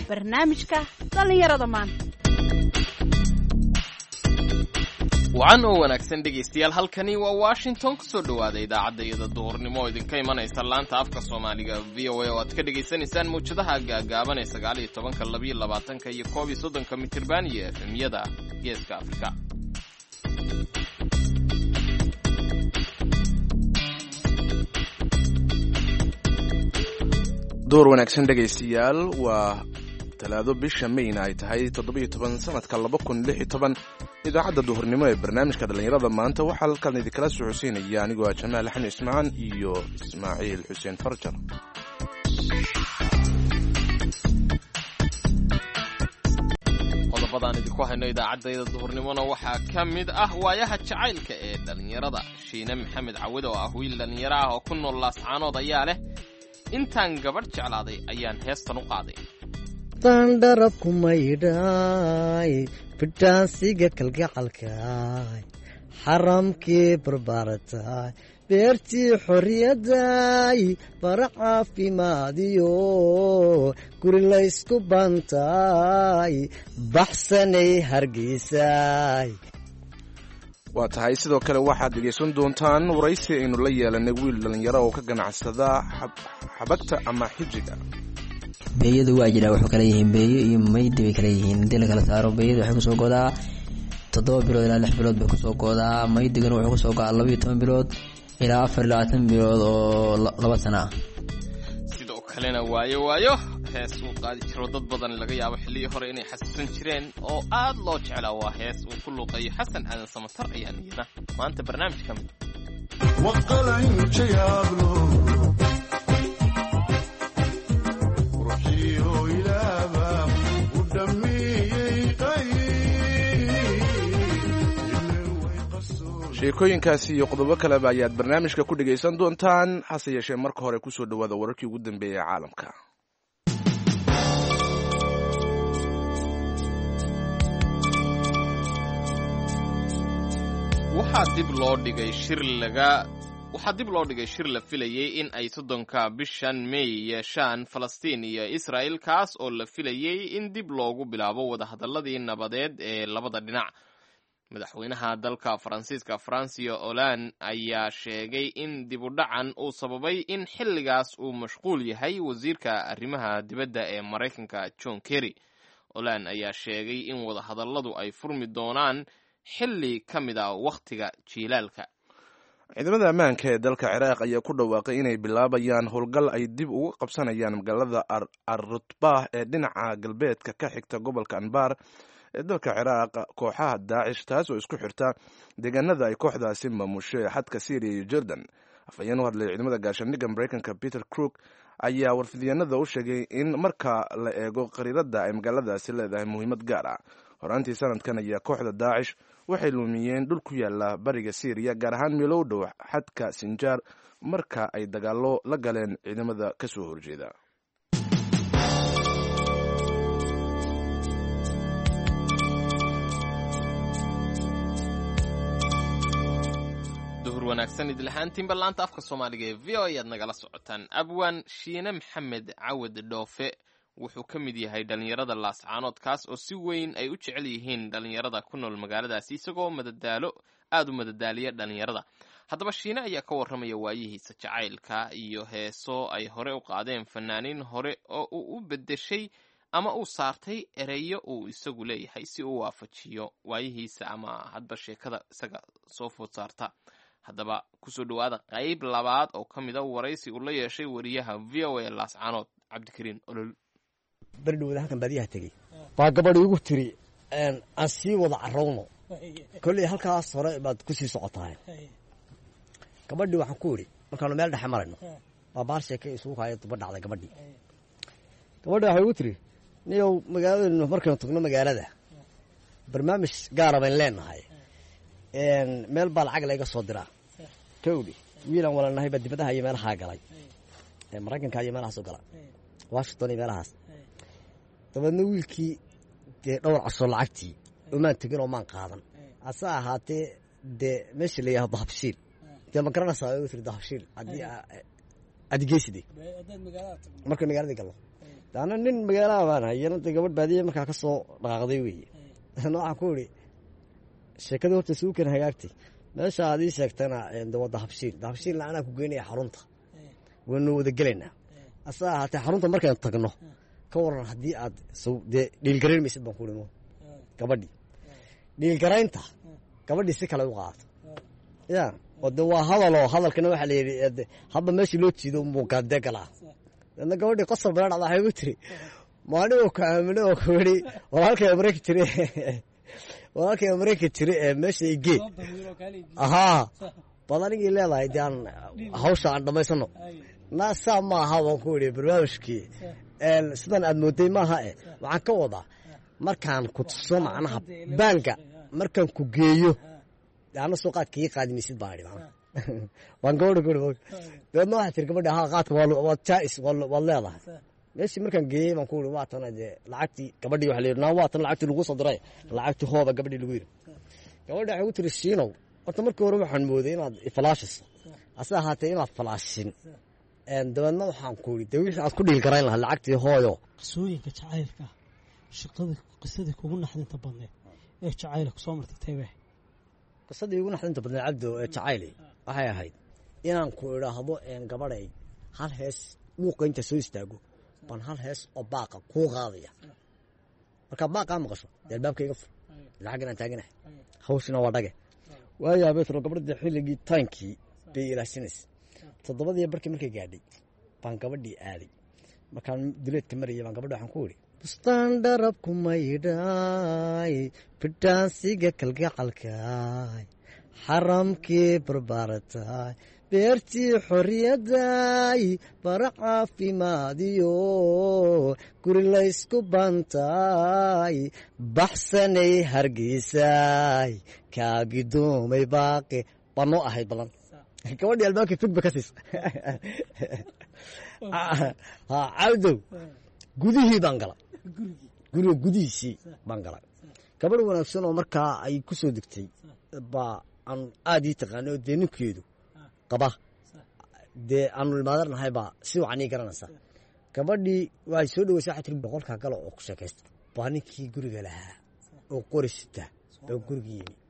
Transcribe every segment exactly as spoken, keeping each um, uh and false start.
barnaamijka dhallinyarada maanta. wacan oo wanaagsan dhegaystayaal, halkani waa Washington. kusoo dhawaada idaacadda iyada duhurnimo oo idinka imanaysa laanta afka Soomaaliga V O A oo aad ka dhageysanaysaan muujadaha gaagaaban ee sagaal iyo tobanka, laba iyo labaatanka iyo koob iyo soddonka mitirban iyo F M-yada Geeska Afrika. door wanaagsan dhegaystayaal, waa talaado bisha Mayna ay tahay toddoba iyo toban sanadka laba kun lix iyo toban. idaacadda duhurnimo ee barnaamijka dhallinyarada maanta waxaa halkan idinkala soo xuseynaya anigoo ah Jamaal Xasan Ismaan iyo Ismaaciil Xuseen Farjar. qodobadaan idinku hayno idaacadda duhurnimona waxaa ka mid ah waayaha jacaylka ee dhallinyarada. Shiine Maxamed Cawid oo ah wiil dhallinyaro ah oo ku nool Laascaanood ayaa leh intaan gabadh jeclaaday ayaan heestan u qaaday. Tandarabku maydhay fidhaansiga kalgacalkaay xaramkii barbaaratay beertii xorriyaday bara caafimaadiyo guri laysku bantay baxsanay hargeysay. waa tahay sidoo kale waxaad dhegaysan doontaan waraysi aynu la yeelanay wiil dhallinyaro oo ka ganacsada xabagta ama xijiga. beeyadu waa jira, wuxuu kala yihiin beeyo iyo maydi bay kala yihiin. hadii la kala saaro beeyadu waxay kusoo godaa toddoba bilood ilaa lix bilood bay kusoo godaa. maydigana wuxuu kusoo godaa laba iyo toban bilood ilaa afar iyo labaatan bilood oo laba sana ah. sidoo kalena waayo waayo hees uu qaadi jiro dad badan laga yaabo xilliyii hore inay xasuusan jireen oo aad loo jeclaa. waa hees uu ku luuqayo Xasan Aadan Samatar ayaa niyada maanta barnaamij ka mid sheekooyinkaasi iyo qodobo kaleba ayaad barnaamijka ku dhegaysan doontaan. hase yeeshee marka hore kusoo dhawaada wararkii ugu dambeeyay caalamka. waxaa dib loo dhigay shir laga waxaa dib loo dhigay shir la filayay in ay soddonka bishan May yeeshaan Falastiin iyo Israel, kaas oo la filayay in dib loogu bilaabo wadahadalladii nabadeed ee labada dhinac. madaxweynaha dalka Faransiiska François Hollande ayaa sheegay in dib u dhacan uu sababay in xilligaas uu mashquul yahay wasiirka arrimaha dibadda ee Mareykanka John Kerry. Hollande ayaa sheegay in wadahadalladu ay furmi doonaan xilli ka mid ah wakhtiga jiilaalka. ciidamada ammaanka ee dalka Ciraaq ayaa ku dhawaaqay inay bilaabayaan howlgal ay dib uga qabsanayaan magaalada Ar-Rutbah ee dhinaca galbeedka ka xigta gobolka Anbar ee dalka Ciraaq kooxaha Daacish, taas oo isku xirta deegaanada ay kooxdaasi maamusho ee xadka Syria iyo Jordan. afhayeen u hadlay ciidamada gaashaandhigga Mareykanka Peter Crook ayaa warfidyaanada u sheegay in marka la eego qariirada ay magaaladaasi leedahay muhiimad gaar ah. horaantii sanadkan ayaa kooxda Daacish waxay lumiyeen dhul ku yaala bariga Syria, gaar ahaan meelo u dhow xadka Sinjar, marka ay dagaalo la galeen ciidamada ka soo horjeeda. duhur wanaagsan idlahaantiin ballaanta afka Soomaaliga ee V O A aad nagala socotaan. abwaan Shiine Maxamed Cawid Dhoofe wuxuu ka mid yahay dhallinyarada Laascaanood, kaas oo si weyn ay u jecel yihiin dhallinyarada ku nool magaaladaasi, isagoo madadaalo aad u madadaaliya dhallinyarada. haddaba Shiine ayaa ka warramaya waayihiisa jacaylka iyo heeso ay hore u qaadeen fanaaniin hore oo uu u beddeshay ama uu saartay ereyo uu isagu leeyahay si uu waafajiyo waayihiisa ama hadba sheekada isaga soo food saarta. haddaba kusoo dhawaada qayb labaad oo ka mid a waraysi uu la yeeshay wariyaha V O A Laascaanood Cabdikariin Olol. bardhowda halkan baadiyaha tegey baa gabadh igu tiri aan sii wada carowno, kolley halkaas hore baad ku sii socotaa. gabadhii waxaan ku idhi markaanu meel dhexe marayno waa baal sheeke isugu haya duba dhacday. gabadhii gabadhi waxay igu tiri niyow magaalada markaynu tagno magaalada barnaamij gaara bayn leenahay, meel baa lacag layga soo diraa. kowdhi wiilaan walanahay baa dibadaha iyo meelahaa galay, Maraykanka iyo meelahaas u gala, Washington iyo meelahaas. dabeedna wiilkii dee dhowr casoo lacagtii umaan tegin oo maan qaadan. hase ahaatee dee meesha la yidhahdo dahabshiil dee ma garanaysaa u tiri dahabshiil haddii aad geyside marka magaalada galno daana nin magaalada baan hayana de gabadh baadiye markaa ka soo dhaqaaqday weeye waxaan ku idhi sheekada horta suukan hagaagtay meesha aad ii sheegtana wadda habshiil habshiilna anaa ku geynaya xarunta waynu wada gelaynaa asaa ahaatee xarunta markaan tagno ka waran haddii aad dee dhiilgarayn maysid baan ku ihi gabadhii dhiilgaraynta gabadhii si kale u qaadato ya oo de waa hadaloo hadalkana waxaa la yidhi hadba meeshii loo jiido muugaadee galaa deedna gabadhii qosol bala dhacda waxay gu tiri maaligoo ku aamine oo ku yidhi walaalkay marayka jire walaalkay marayka jire ee meesha igee ahaa bad anigii leedahay de aan hawsha aan dhammaysano naa saa ma aha baan ku idhi barnaamijkii sidan aad mooday maaha e waxaan ka wadaa markaan ku tuso macnaha baanka markaan ku geeyo ana soo qaadka ii qaadimaysid baan idhi mana waan gabadha ku idhi dabeedna waxaa tiri gabadha haa qaadka waad jaa'is waad leedahay meeshii markaan geeyey baan ku idhi waa tana dee lacagtii gabadhii waxa la yidhi naa waa tan lacagtii laguu soo diray lacagtii hooba gabadhii lagu yidhi gabadha waxay ku tiri shiinow horta markii hore waxaan mooday inaad ifalaashiso hase ahaatee inaad falaashin dabeedna waxaan ku idhi dee wixii aad ku dhiil garayn lahaa lacagtii hooyo qisooyinka jacaylka shaqada qisadii kugu naxdinta badneed ee jacayla kusoo martagtaybe qisadii ugu naxdinta badneed cabdo ee jacayli waxay ahayd inaan ku idhaahdo gabadhay hal hees muuqa inta soo istaago baan hal hees oo baaqa kuu qaadaya markaa baaqaa maqasho dee albaabka iga fur lacag inaan taaganahay hawshina waa dhage waayaa betro gabadha xilligii taankii bay ilaashinaysa toddobadii barkii markay gaadhay baan gabadhii aaday markaan duleedka marayay baan gabadha waxaan ku idhi bustaan dharabku maydhaay bidhaansiga kalgacalkaay xaramkii barbaarataay beertii xorriyaddaay bara caafimaadiyo guri laysku bantaay baxsanay hargeysaay kaagidoomay baaqi baa noo ahayd badan gabadhii albaabkii figba ka siisa cabdow gudihii baan galay guriga gudihiisii baan galay gabadh wanaagsan oo markaa ay ku soo degtay baa aan aad ii taqaanay oo dee ninkeedu qaba dee aanu ilmaadarnahay baa si wacan ii garanaysaa gabadhii waxay soo dhaweysa waxay tiri boqolkaa galo oo ku sheekaysta baa ninkii guriga lahaa oo qori sita baa gurigii yimi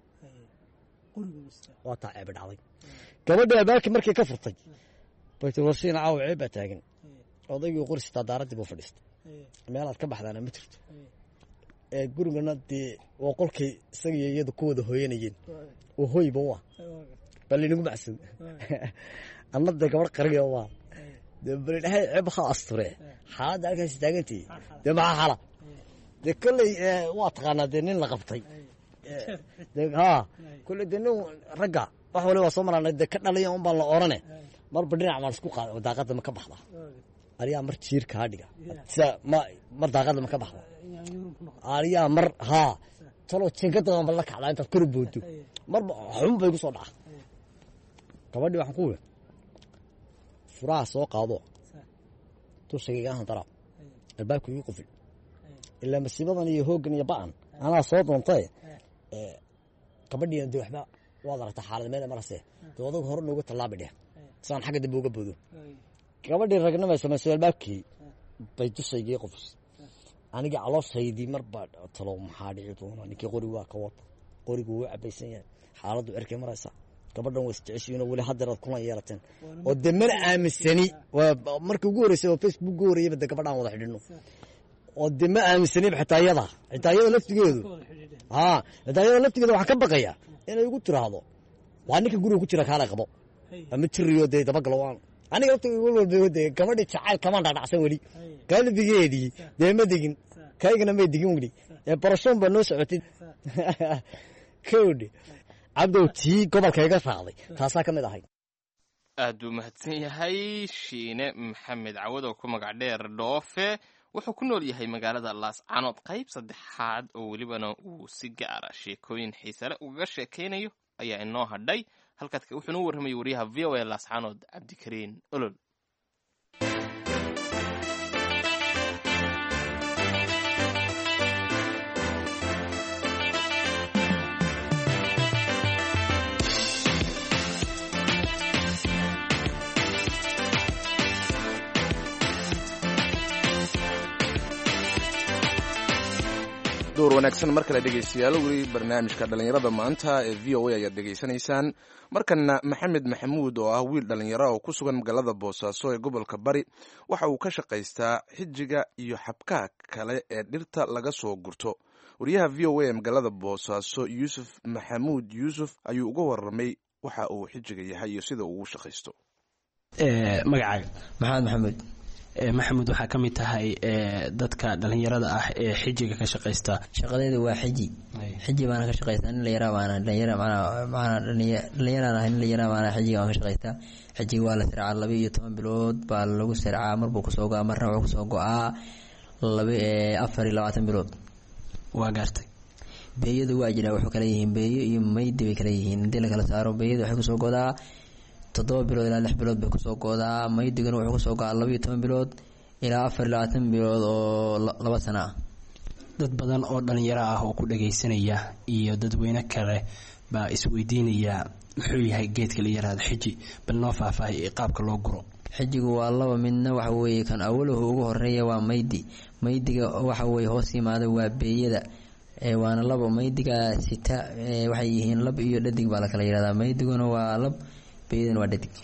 waa taa ceebe dhacday gabadhii albaabkii markii ka furtay bay tii warsiina caawa ceeb baa taagan odaygii qori sitaa daaraddii buu fadhiistay meelaad ka baxdaana ma jirto ee gurigana dee waa qolkay isagiiyo iyadu ku wada hooyanayeen oo hoyba u ah baa laynagu macsan anna dee gabadh qariga waa dee balidhahay ceeb ha asture xaaladda halkaasi taagantii dee maxaa xala dee kolley waa taqaanaa dee nin la qabtay haa kolley dee nin ragga wax wali waa soo maraana dee ka dhaliya un baan la orane marba dhinac baan isku qaada oo daaqadda ma ka baxda ariyaa mar jiir kaa dhiga sida ma mar daaqadda ma ka baxda ariyaa mar haa taloo jinkadadan ba la kacdaa intaad kor boodo marba xun bay ku soo dhaca gabadhii waxaan ku wii furaha soo qaado tushagayga ahan daraab albaabka igu qufil ilaa masiibadan iyo hooggan iyo ba'an anaa soo doontay gabadhiina dee waxba waad aragtaa xaalad meel marase dee odaga hore nooga tallaabi dheh sidaan xagga dambe uga boodo gabadhii ragnimay samaysay albaabkii bay dushaygii qufis anigii calooshaydii marba talow maxaa dhici doona ninkii qori waa ka wata qorigu wuu cabaysan yahay xaaladdu cerkay maraysa gabadhan waa isjeceshiinoo weli haddeer aad kulan yeelateen oo dee mana aaminsani markii ugu horreysay oo facebook ugu horreeyayba dee gabadhaan wada xidhinno oo dee ma aaminsaniba xitaa iyada xitaa iyada laftigeedu haa xitaa iyada laftigeeda waxaan ka baqayaa inay igu tiraahdo waa ninka guriga ku jira kaala qabo ama jiriyo dee dabagalo aan aniga laftigeeda walwalba dee gabadhii jacayl kamaan dhadhacsan weli qalbigeedii dee ma degin kaygana may degin weli ee barashoon baa noo socotay kowdhi cabdow tii gobolka iga raacday taasaa ka mid ahayd aad buu mahadsan yahay shiine maxamed cawad oo ku magac dheer dhoofe wuxuu ku nool yahay magaalada laascaanood qayb saddexaad oo welibana uu si gaara sheekooyin xiisale ugaga sheekaynayo ayaa inoo hadhay halkaad wuxuuna u warramayay wariyaha v o a laascaanood cabdikariin olol door wanaagsan mar kale dhegaystayaal weli barnaamijka dhallinyarada maanta ee v o a ayaad dhegaysanaysaan markana maxamed maxamuud oo ah wiil dhallinyaro oo ku sugan magaalada boosaaso ee gobolka bari waxa uu ka shaqaystaa xijiga iyo xabkaha kale ee dhirta laga soo gurto wariyaha v o a ee magaalada boosaaso yuusuf maxamuud yuusuf ayuu uga warramay waxa uu xijiga yahay iyo sida uu u shaqaysto. magacaaga maxamed maxamuud maxamuud waxaa ka mid tahay dadka dhallinyarada ah ee xijiga ka shaqaysta. shaqadeedu waa xiji xiji baana ka shaqaystaa nin la yaraa baana dhalinyara maana dhalinyaraan ahay nin la yaraa baana xijiga baan ka shaqaystaa. xijiga waa la sircaa laba iyo toban bilood baa lagu sircaa marbuu kusoo go-aa marna wuxuu kusoo go-aa laba afar iyo labaatan bilood. waa gaartay beeyadu waa jiraa wuxuu kala yihiin beeyo iyo maydi bay kala yihiin hadii la kala saaro beeyadu waxay kusoo godaa toddoba bilood ilaa lix bilood bay kusoo godaa maydigana wuxuu kusoo go-aa laba iyo toban bilood ilaa afar iyo labaatan bilood oo laba sano ah. dad badan oo dhalinyaro ah oo ku dhagaysanaya iyo dadweyne kale baa isweydiinaya muxuu yahay geedka la yaraado xiji bal noo faahfaahay qaabka loo guro. xijigu waa laba midna waxa weeye kan awaluhu ugu horeeya waa maydi maydiga waxa weeye hoos yimaada waa beeyada waana laba maydiga sita waxay yihiin lab iyo dhadig baa la kala yidhahdaa maydiguna waa lab beeyaduna waa dhadig.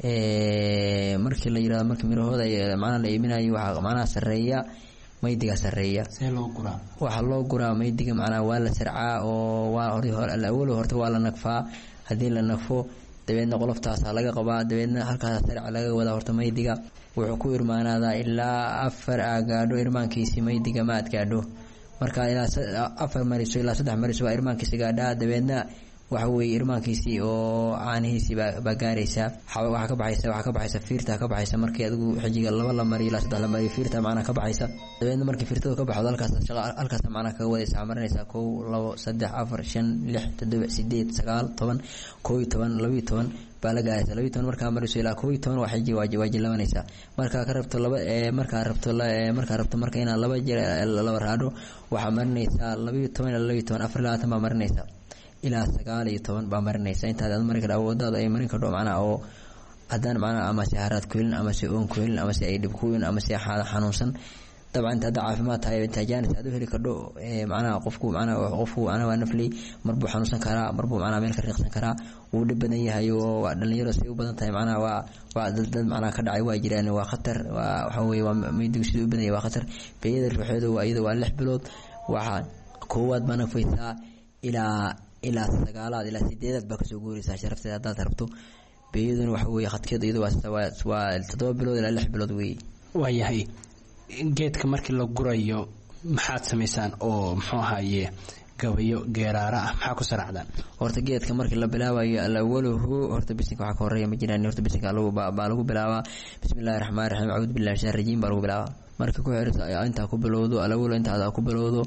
markii la yidhahdo marka mirahooda macnaha la iibinayo waxaa macnaha sarreeya maydiga sarreeya. see loo guraa waxaa loo guraa maydiga macnaha waa la sarcaa oo waa hore awalu horta waa la nagfaa haddii la nagfo dabeedna qoloftaasaa laga qabaa dabeedna halkaasa sarca laga wadaa horta maydiga wuxuu ku irmaanaadaa ilaa afar aa gaadho irmaankiisii maydiga ma ad gaadho marka ilaa afar mariso ilaa saddex mariso waa irmaankiisi gaadhaa dabeedna waxa weeye irmaankiisii oo caanihiisii baa gaaraysaa waxaa ka baxaysa waxaa ka baxaysa fiirta ka baxaysa markii adigu xijiga laba la mariyo ilaa saddex la mariyo fiirta macnaha ka baxaysa dabeedna markii fiirtadu ka baxdo halkaas shaqa halkaas macnaha kaga wadaysa marinaysaa kow labo saddex afar shan lix toddoba sideed sagaal toban kow iyo toban laba iyo toban baa la gaaraysa laba iyo toban markaa mariso ilaa kow iyo toban waa xiji waa jilabanaysaa markaa ka rabto laba markaa rabto markaa rabto marka inaad laba jeer laba raadho waxaa marinaysaa laba iyo toban ilaa laba iyo toban afar iyo labaatan baa marinaysaa ilaa sagaal iyo toban baa marinaysa intaad aad mari kara awooddaada ay marin kardho macnaha oo haddaan macnaha ama se haraad kuhelin ama se oon kuhelin ama se ay dhib kuhelin ama se xanuunsan dabcan inta hadda caafimaad tahay inta jaanis aad u heli kardho macnaha qofku macnaha qofku macnaha waa nafley marbuu xanuunsan karaa marbuu macnaha meel ka riiqsan karaa wuu dhib badan yahay oo waa dhalinyaro say u badan tahay macnaha waa waa dad dad macnaha ka dhacay waa jiraan waa khatar waa waxa weeye waa maydigu siduu u badan yahay waa khatar beeyada ruuxeedu waa iyada waa lix bilood waxaa koowaad baa nafaysaa ilaa ilaa sagaalaad ilaa sideedaad baa kasoo guuraysaa sharafteeda haddaad rabto beeyaduna waxa weeye khadkeedu iyadu waa toddoba bilood ilaa lix bilood weeye. waayahay geedka markii la gurayo maxaad samaysaan oo muxuu ahaaye gabayo geeraara ah maxaa ku saracdaan. horta geedka markii la bilaabayo alawaluhu horta bisinka waxaa ka horeeya ma jiraan horta bisinka baa lagu bilaabaa bismillahi raxmaani raxiim acuudu billahi min shaytaani rajiim baa lagu bilaabaa marka ku xirto intaa ku bilowdo alawalo intaada ku bilowdo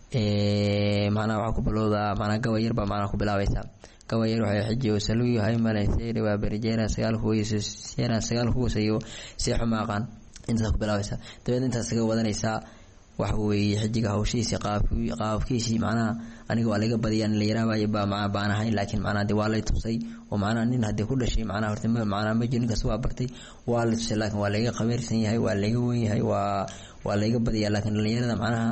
macnaha waxaa ku bilowdaa macnaha gabayar baa macnaha ku bilaabaysaa gabayar waxay xijiyo saluyo hay malaysayri waa berijeera sagaal huwayso seeraan sagaal huwasayo seexo maaqaan intaas ku bilaabaysaa dabeedna intaas kaga wadanaysaa waxa weeye xijiga hawshiisii qaabkii qaabkiisii macnaha aniga waa laga badiyaan la yaraabayo baa macnaha baan ahayn laakiin macnaha dee waa lay tusay oo macnaha nin haddii ku dhashay macnaha horta macnaha ma jiro ninkaas waa bartay waa la tusay laakiin waa laga qabeersan yahay waa laga wen yahay waa waa laga badiyaa laakiin dhalinyarada macnaha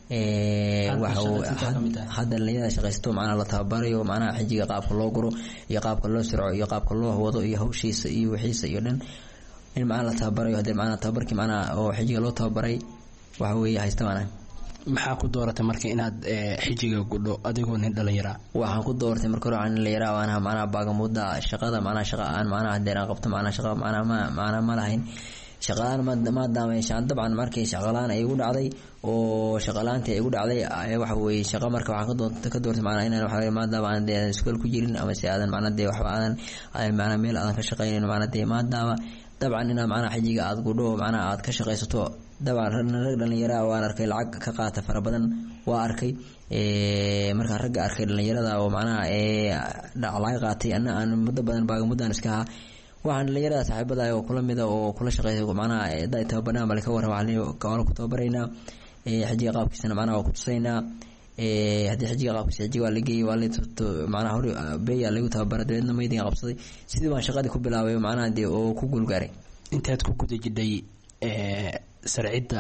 hadda dhalinyarada shaqaysto macnaha la tababarayo macnaha xijiga qaabka loo guro iyo qaabka loo sirco iyo qaabka loo wado iyo hawshiisa iyo wixiisa iyo dhan in macnaha la tababarayo haddii macnaha tababarkii macnaha oo xijiga loo tababaray waxa weeye haysta macnaha. maxaa ku dooratay marka inaad xijiga gudho adigoo nin dhalinyara. waxaan ku doortay marka hore aan dhalinyara waana macnaha baagamuda shaqada macnaha shaqa aan macnaha haddeen aan qabto macnaha shaqa macnaha ma macnaha ma lahayn shaqalaan maadaama shaan dabcan markii shaqalaan ay igu dhacday oo shaqalaantii ay igu dhacday waxa weeye shaqa marka waxaan ka doortay ka doortay macnaha inaan waxa weeye maadaama aan dee iskool ku jirin ama si aadan macnaha dee waxba aadan macnaha meel aadan ka shaqaynin macnaha dee maadaama dabcan inaad macnaha xijiga aad gudho macnaha aad ka shaqaysato dabcan rag dhalinyara waan arkay lacag ka qaata fara badan waa arkay markaan ragga arkay dhalinyarada oo macnaha lacag qaatay ana aan muddo badan baagamuddaan iska ahaa waxaan dhalinyarada saaxiibada oo kula mida oo kula shaqeeya macnaha da tababarnaa bal ka waran waxaan ku tababaraynaa xijiga qaabkiisana macnaha waa ku tusaynaa haddii xijiga qaabkiisa xijiga waa la geeyey waa la macnaha hore beeyaa lagu tababara dabeedna maydiga qabsaday sidii baan shaqadii ku bilaabay macnaha dee oo ku guulgaaray. intaad ku guda jidhay sarcidda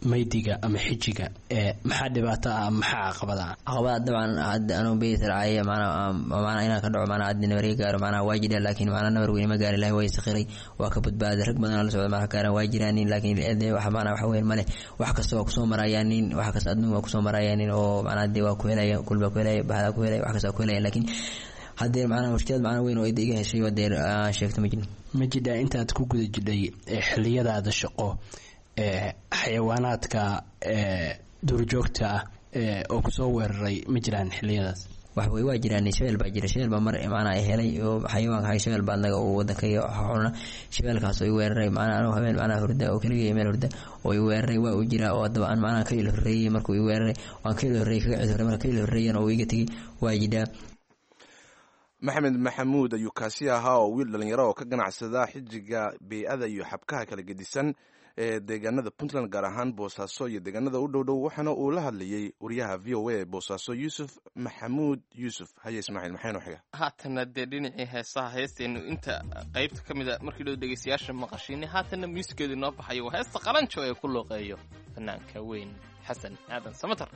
maydiga ama xijiga maxaa dhibaato ah maxaa caqabada caqabada dabcan hadda anuu beysar caaya maana maana inaan ka dhaco maana adina wareeg gaar maana waa jira laakiin maana nabar weyn ma gaari lahayn way saqiray waa ka badbaaday rag badan la socdo ma gaaraan waa jiraan laakiin eeday wax maana wax weyn male wax kasta oo ku soo marayaan in wax kasta adduun waa ku soo marayaan in oo maana dee waa ku helaya kulba ku helaya bahada ku helaya wax kasta ku helaya laakiin haddii maana mushkilad maana weyn oo idiga heshay wadeer sheegto ma jirin ma jidha intaad ku guda jidhay xilliyadaada shaqo ee xayawaanaadka ee duurjoogta ah ee oo ku soo weeraray ma jiraan xilliyadaas wax way waa jiraan sheel baa jira sheel baa mar maana ay helay oo xayawaanka hay sheel baa naga oo wadanka iyo xulna sheelkaas oo weeraray maana anoo habeen maana hurda oo kaliya meel hurda oo weeraray waa u jira oo daba aan maana ka ilo horeeyay markuu weeraray waan ka ilo horeeyay ka ciidaray markii ilo horeeyay oo iga tagay waa jida maxamed maxamuud ayuu kaasi ahaa oo wiil dhalinyaro oo ka ganacsada xijiga beeyada iyo xabkaha kala gedisan ee deegaanada Puntland gaar ahaan Boosaaso iyo deegaanada u dhow dhow waxaana uu la hadlayay wariyaha V O A Boosaaso Yusuf Maxamuud Yusuf haye Ismaaciil maxaynu xiga haatana dee dhinacii heesaha heesteenu inta qaybta ka mid ah markii loo dhageystayaasha maqashiinay haatana muusigeedu noo baxayo heesta qalanjo ee ku looqeeyo fanaanka weyn Xasan Aadan Samatar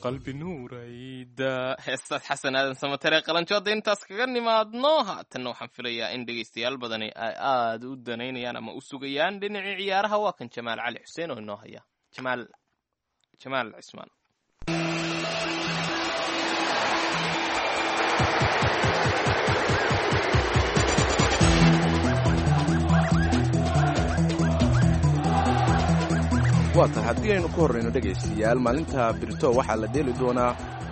qalbi nuurayda heestaas xasan aadan samatere qalanjooda intaas kaga nimaadno haatanna waxaan filayaa in dhegaystayaal badani ay aada u danaynayaan ama u sugayaan dhinacii ciyaaraha waa kan jamaal cali xuseen oo inoo haya jamaal jamaal cismaan waatan haddii aynu ku horrayno dhegaystayaal maalinta birito waxaa la dheeli doonaa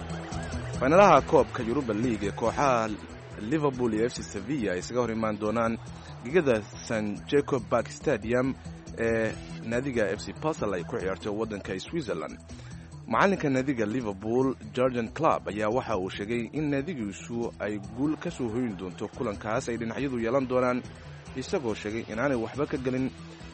faynalaha koobka yuruba league ee kooxaha liverpool iyo f c sevilla ay isaga hor imaan doonaan gegada san jacob bark stadium ee naadiga f c basel ay ku ciyaarto waddanka switzerland macalinka naadiga liverpool georgian club ayaa waxa uu sheegay in naadigiisu ay guul ka soo hoyin doonto kulankaas ay dhinacyadu yeelan doonaan isagoo sheegay inaanay waxba ka gelin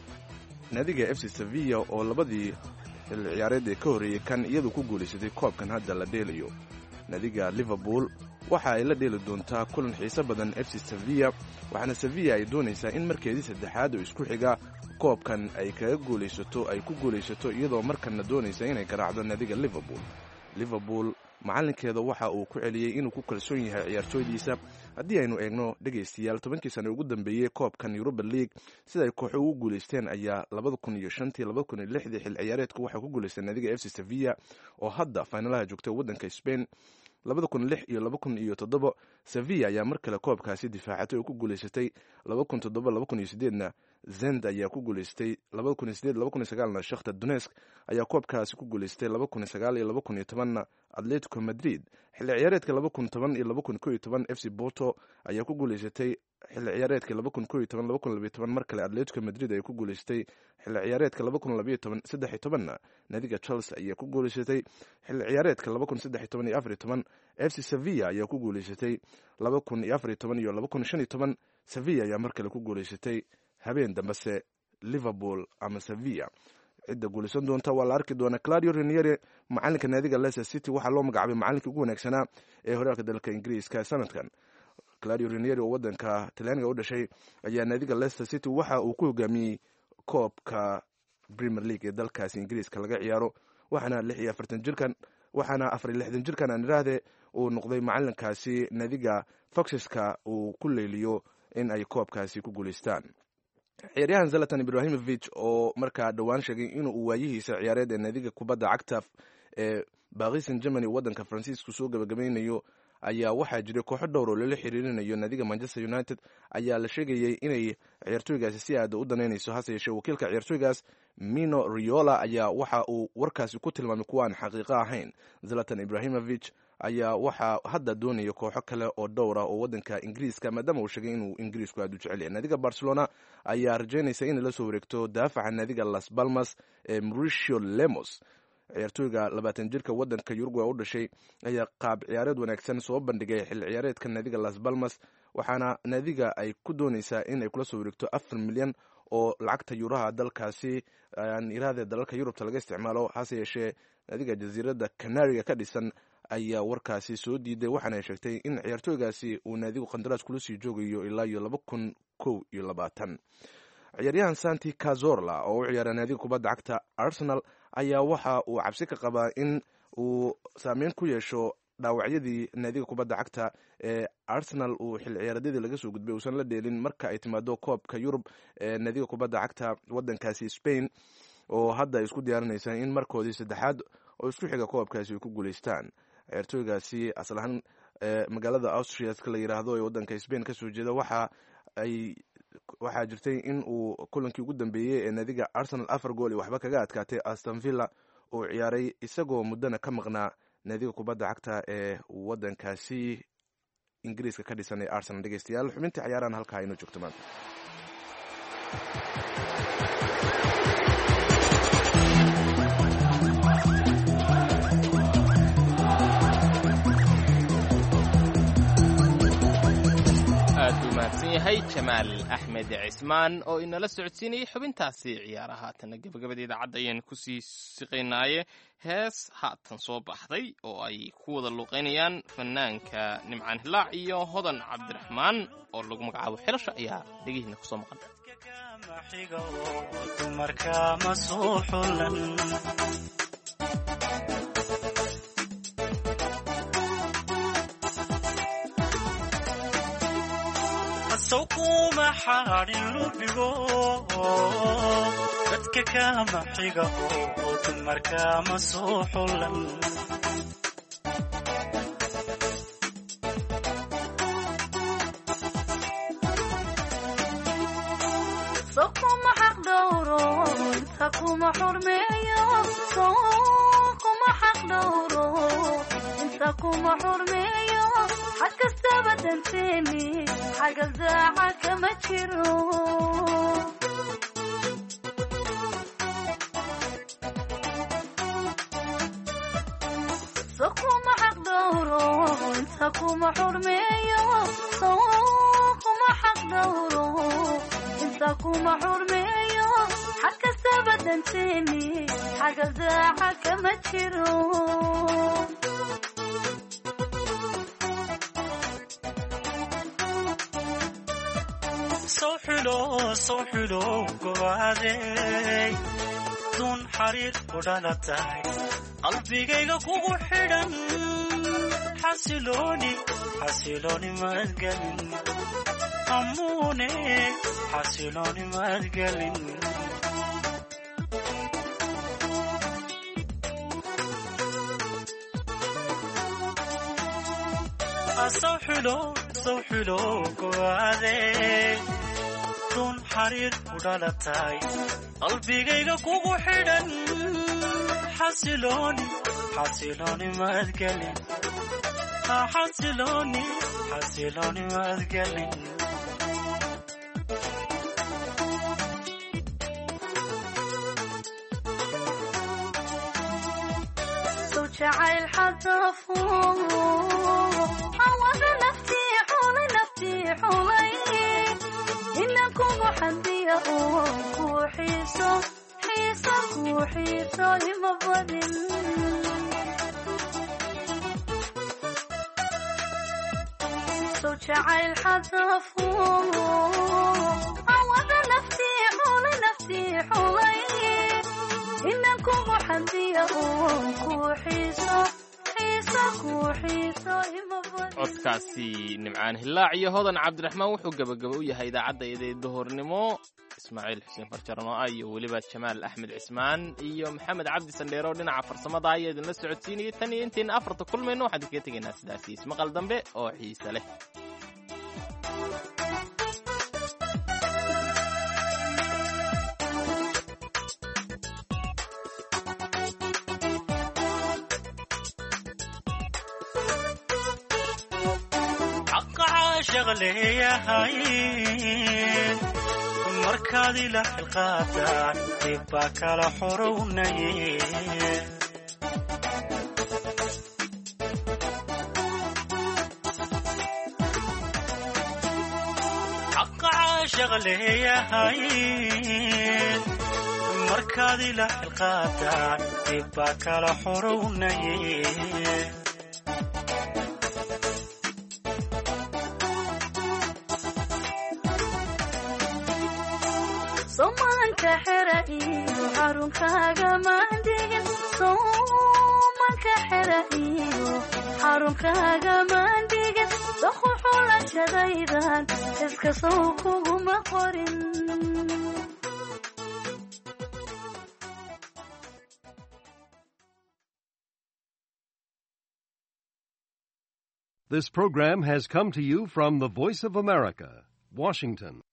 naadiga f c sevilla oo labadii xilli ciyaareed ee ka horreeyey kan iyadu ku guulaysatay koobkan hadda la dheelayo naadiga liverpool waxa ay la dheeli doontaa kulan xiiso badan f c sevilla waxaana sevilla ay doonaysaa in markeedii saddexaad oo isku xiga koobkan ay kaga guulaysato ay ku guulaysato iyadoo markanna doonaysa inay garaacdo naadiga liverpool liverpool macalinkeeda waxa uu ku celiyey inuu ku kalsoon yahay ciyaartooydiisa haddii aynu eegno dhegaystayaal tobankii sano ugu dambeeyey koobkan yuruba league sida ay kooxo ugu guulaysteen ayaa labada kun iyo shantii labada kun iyo lixdii xil ciyaareedku waxaa ku guulaystay naadiga f c sevilla oo hadda faynalaha joogta waddanka spain labada kun lix iyo laba kun iyo toddoba sevilla ayaa mar kale koobkaasi difaacatay oo ku guulaysatay laba kun toddoba laba kun iyo sideedna zend ayaa ku guulaystay labada kun iyo sideed laba kun iyo sagaalna shakhtar donetsk ayaa koobkaasi ku guulaystay laba kun iyo sagaal iyo laba kun iyo tobanna atletico madrid xilli ciyaareedka laba kun toban iyo laba kun kow iyo toban f c porto ayaa ku guulaysatay xilli ciyaareedka laba kun kow iyo toban laba kun labiyo toban mar kale atletico madrid ayaa ku guulaystay xilli ciyaareedka laba kun labiyo toban saddex iyo tobanna naadiga chelsea ayaa ku guulaysatay xilli ciyaareedka laba kun saddex iyo toban iyo afar iyo toban f c sevilla ayaa ku guulaysatay laba kun iyo afar iyo toban iyo laba kun shan iyo toban sevilla ayaa mar kale ku guulaysatay habeen dambese liverpool ama sevilla cidda guulaysan doonta waa la arki doona claudio ranieri macalinka naadiga leicester city waxaa loo magacaabay macalinkii ugu wanaagsanaa ee horyaalka dalka ingiriiska sanadkan claudio ranieri oo waddanka talyaaniga u dhashay ayaa naadiga leicester city waxa uu ku hogaamiyey koobka premier league ee dalkaasi ingiriiska laga ciyaaro waxaana lix iyo afartan jirkan waxaana afar iyo lixdan jirkan aan idhaahde uu noqday macalinkaasi naadiga foxeska uu ku leeliyo in ay koobkaasi ku guulaystaan ciyaaryahan zalatan ibrahimovic oo markaa dhowaan sheegay inuu waayihiisa ciyaareed ee naadiga kubadda cagta ee bakisan germany waddanka faransiisku soo gabagabaynayo ayaa waxaa jiray kooxo dhowr oo lala xiriirinayo naadiga manchester united ayaa la sheegayay inay ciyaartooygaasi si aada u danaynayso hase yeeshee wakiilka ciyaartooygaas mino riola ayaa waxa uu warkaasi ku tilmaamay kuwaan xaqiiqo ahayn zalatan ibrahimovic ayaa waxaa hadda doonaya kooxo kale oo dhowra oo waddanka ingiriiska maadaama uu sheegay inuu ingiriisku aada u jecel yahay naadiga barcelona ayaa rajaynaysa inay la soo wareegto daafaca naadiga las balmas ee mauricio lemos ciyaartooyga labaatan jirka waddanka uruguay u dhashay ayaa qaab ciyaareed wanaagsan soo bandhigay xilli ciyaareedka naadiga las balmas waxaana naadiga ay ku doonaysaa inay kula soo wareegto afar milyan oo lacagta yuraha dalkaasi aan iraahde dalalka yurubta laga isticmaalo hase yeeshee naadiga jasiiradda canariga ka dhisan ayaa warkaasi soo diiday waxaana ay sheegtay in ciyaartooygaasi uu naadigu qandaraas kula sii joogayo ilaa iyo laba kun kow iyo labaatan ciyaaryahan santi cazorla oo u ciyaara naadiga kubadda cagta arsenal ayaa waxa uu cabsi ka qabaa in uu saameyn ku yeesho dhaawacyadii naadiga kubadda cagta ee arsenal uu xilli ciyaareedyadii laga soo gudbay uusan la dheelin marka ay timaado koobka yurub ee naadiga kubadda cagta waddankaasi spain oo hadda ay isku diyaarinaysaa in markoodii saddexaad oo isku xiga koobkaasi ay ku guulaystaan ciyaartooygaasi asal ahaan magaalada austriaska la yiraahdo ee waddanka spain kasoo jeeda waxa ay waxaa jirtay in uu kulankii ugu dambeeyey ee naadiga arsenal afar gool iyo waxba kaga adkaatay aston villa uu ciyaaray isagoo muddana ka maqnaa naadiga kubadda cagta ee waddankaasi ingiriiska ka dhisan ee arsenal dhegeystayaal xubintii ciyaarahan halkaa aynoo joogto maanta mahadsan yahay jamaal axmed cismaan oo inala socodsiinayay xubintaasi ciyaara haatana gabagabada idaacadda ayaan kusii siqaynaaye hees haatan soo baxday oo ay ku wada luuqaynayaan fanaanka nimcaan hilaac iyo hodan cabdiraxmaan oo lagu magacaabo xilasha ayaa dhegihiina kusoo maqan sow kuma xaadhin lubigo dadka kama xiga oo dumarkama soo xulan sokuma xaq dhowro inta kuma xurmeeyo sokuma xaq dhowro inta kuma xurmeeyo xag kastaba danteeni xaga daaca kama jiro sokuma xaq dhowro inta kuma xurmeeyo sokuma xaq dhowro kuma xurmeeyo xag kastaba danteeni xaga daaca kama jiro soo xulo soo xulo gobaadey dun xariir ku dhalatay qalbigayga kugu xidhan xasilooni xasilooni madgelin amuune xasilooni madgelin soo xulo soo xulo gobaadey dun xariir ku dhalatay qalbigayga kugu xidhan xasilooni xasilooni madgelin xasilooni xasilooni madgelin jacayl xadafo awada naftii xulay naftii xulay ina kugu xadiya oo ku xiiso xiiso ku xiiso ima badin soo jacayl xadafo awada naftii xulay naftii xulay ina kugu xadiya oo ku xiiso xiiso ku xiiso ima badin codkaasi nimcaan hilaac iyo hodan cabdiraxmaan wuxuu gabagaba u yahay idaacadda eeday duhurnimo ismaaciil xuseen farjarno ah iyo weliba jamaal axmed cismaan iyo maxamed cabdi sandheero dhinaca farsamada ayaa idinla socodsiinayay tan iyo intayna afarta kulmayno waxaan idinkaga tegaynaa sidaasi ismaqal dambe oo xiise leh shaqleeyahay markaad ila xilqaadaan dib baa kala xorownaye xaqa shaqleeyahay markaad ila xilqaadaan dib baa kala xorownaye somanka xera iyo xarunkaaga maandigin somanka xera iyo xarunkaaga maandigin doquxulashadaydan iska sow kuguma qorin This program has come to you from the Voice of America, Washington.